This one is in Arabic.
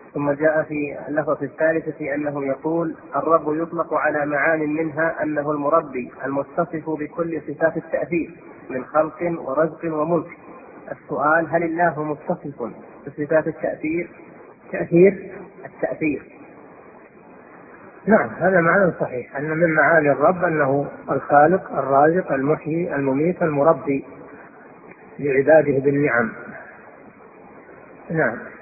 ثم جاء في اللفظ الثالثة أنه يقول الرب يطلق على معان منها أنه المربي المتصف بكل صفات التأثير من خلق ورزق وملك. السؤال: هل الله متصف بصفات التأثير؟ التأثير. نعم، هذا معنى صحيح، أن من معاني الرب أنه الخالق الرازق المحيي المميت المربي لعباده بالنعم. نعم.